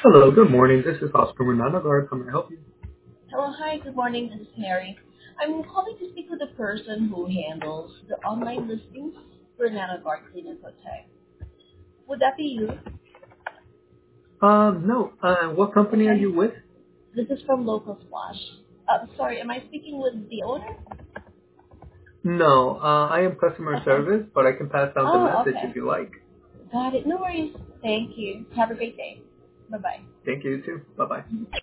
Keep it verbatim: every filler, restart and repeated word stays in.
Hello, good morning. This is Oscar Renanagar. How may I help you? Hello, hi, good morning. This is Mary. I'm calling to speak with the person who handles the online listings for Nanoguard Clinical Tech. Would that be you? Um, no. Uh, what company are Okay. you with? This is from Local Splash. Uh, sorry, am I speaking with the owner? No, uh, I am customer Okay. service, but I can pass down the Oh, message if okay. you like. Got it. No worries. Thank you. Have a great day. Bye-bye. Thank you, too. Bye-bye.